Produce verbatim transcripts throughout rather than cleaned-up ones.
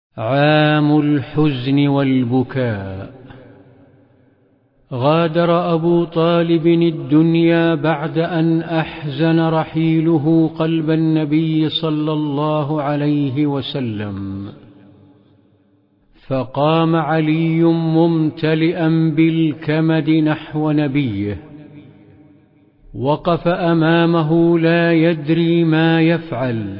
عام الحزن والبكاء. غادر أبو طالب الدنيا بعد أن أحزن رحيله قلب النبي صلى الله عليه وسلم، فقام علي ممتلئا بالكمد نحو نبيه، وقف أمامه لا يدري ما يفعل،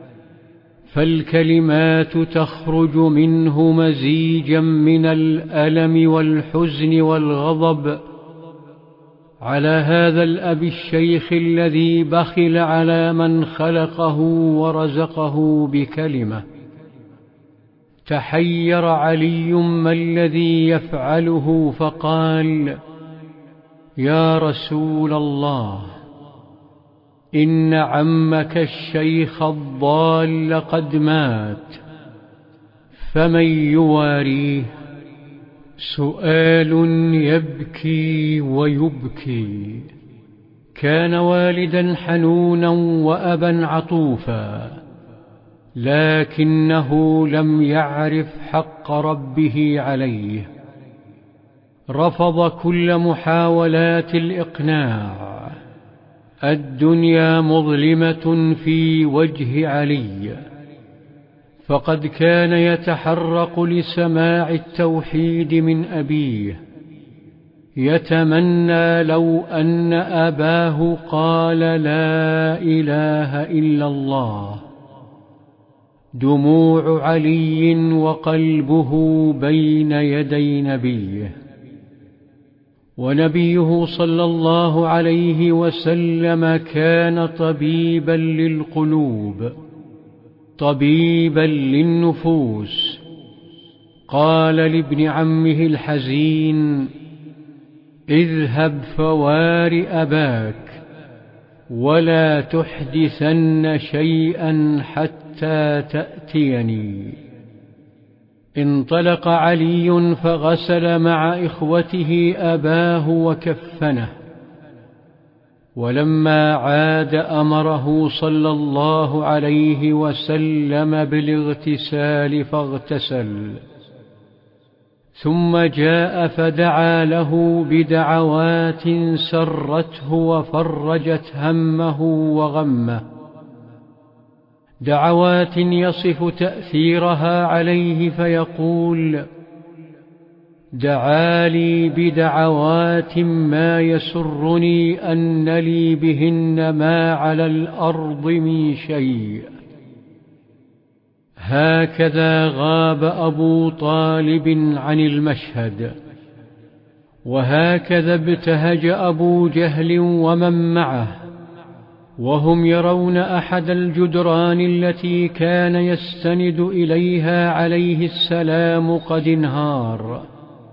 فالكلمات تخرج منه مزيجا من الألم والحزن والغضب على هذا الأب الشيخ الذي بخل على من خلقه ورزقه بكلمة. تحير علي ما الذي يفعله، فقال: يا رسول الله، إن عمك الشيخ الضال قد مات، فمن يواريه؟ سؤال يبكي ويبكي. كان والدا حنونا وأبا عطوفا، لكنه لم يعرف حق ربه عليه، رفض كل محاولات الإقناع. الدنيا مظلمة في وجه علي، فقد كان يتحرق لسماع التوحيد من أبيه، يتمنى لو أن أباه قال لا إله إلا الله. دموع علي وقلبه بين يدي نبيه، ونبيه صلى الله عليه وسلم كان طبيبا للقلوب، طبيبا للنفوس. قال لابن عمه الحزين: اذهب فوار أباك، ولا تحدثن شيئا حتى تأتيني. انطلق علي فغسل مع إخوته أباه وكفنه، ولما عاد أمره صلى الله عليه وسلم بالاغتسال فاغتسل، ثم جاء فدعا له بدعوات سرته وفرجت همه وغمه، دعوات يصف تأثيرها عليه فيقول: دعا لي بدعوات ما يسرني أن لي بهن ما على الأرض من شيء. هكذا غاب أبو طالب عن المشهد، وهكذا ابتهج أبو جهل ومن معه، وهم يرون أحد الجدران التي كان يستند إليها عليه السلام قد انهار.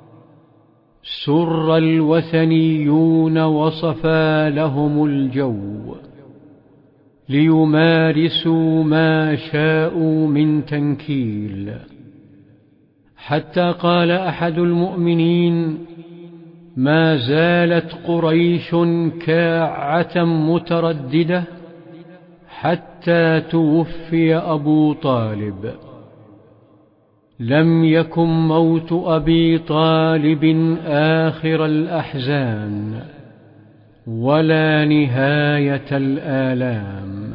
سر الوثنيون وصفى لهم الجو ليمارسوا ما شاءوا من تنكيل، حتى قال أحد المؤمنين: ما زالت قريش كاعة مترددة حتى توفي أبو طالب. لم يكن موت أبي طالب آخر الأحزان ولا نهاية الآلام.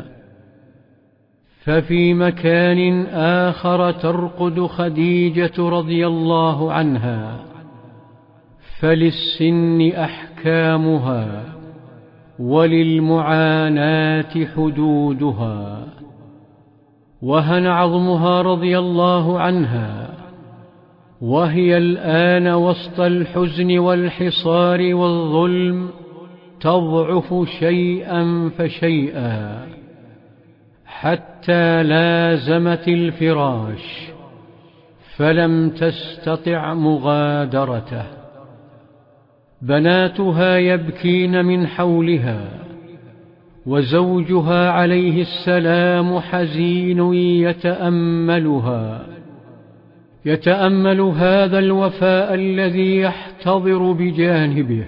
ففي مكان آخر ترقد خديجة رضي الله عنها، فللسن أحكامها وللمعاناة حدودها. وهن عظمها رضي الله عنها، وهي الآن وسط الحزن والحصار والظلم تضعف شيئا فشيئا، حتى لازمت الفراش فلم تستطع مغادرته. بناتها يبكين من حولها، وزوجها عليه السلام حزين يتأملها، يتأمل هذا الوفاء الذي يحتضر بجانبه،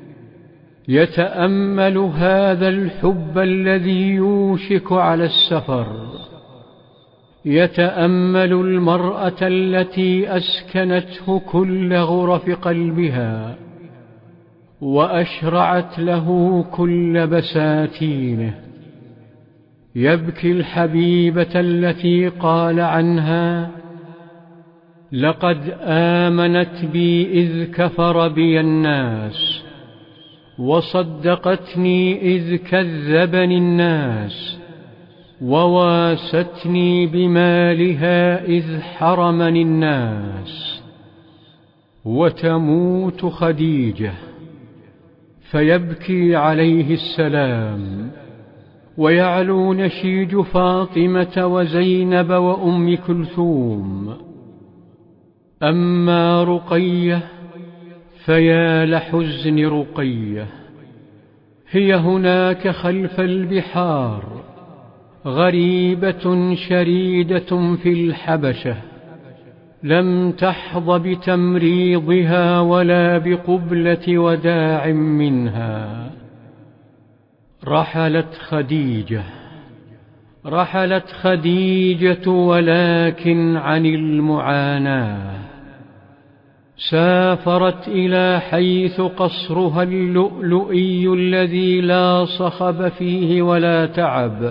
يتأمل هذا الحب الذي يوشك على السفر، يتأمل المرأة التي أسكنته كل غرف قلبها وأشرعت له كل بساتينه، يبكي الحبيبة التي قال عنها: لقد آمنت بي إذ كفر بي الناس، وصدقتني إذ كذبني الناس، وواستني بمالها إذ حرمني الناس. وتموت خديجة فيبكي عليه السلام، ويعلو نشيج فاطمة وزينب وأم كلثوم. أما رقية فيا لحزن رقية، هي هناك خلف البحار غريبة شريدة في الحبشة، لم تحظ بتمريضها ولا بقبلة وداع منها. رحلت خديجة رحلت خديجة ولكن عن المعاناة، سافرت إلى حيث قصرها اللؤلؤي الذي لا صخب فيه ولا تعب.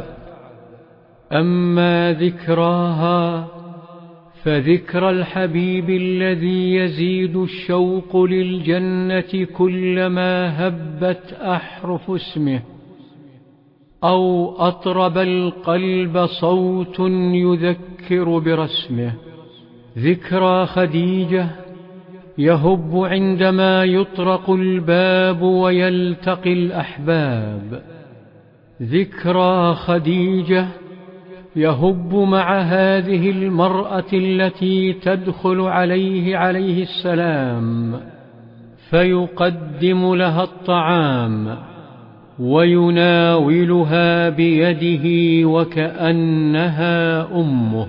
أما ذكراها فذكر الحبيب الذي يزيد الشوق للجنة كلما هبت أحرف اسمه، أو أطرب القلب صوت يذكر برسمه. ذكرى خديجة يهب عندما يطرق الباب ويلتقي الأحباب. ذكرى خديجة يهب مع هذه المرأة التي تدخل عليه عليه السلام فيقدم لها الطعام ويناولها بيده وكأنها أمه،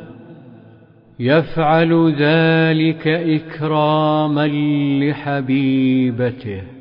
يفعل ذلك إكراما لحبيبته.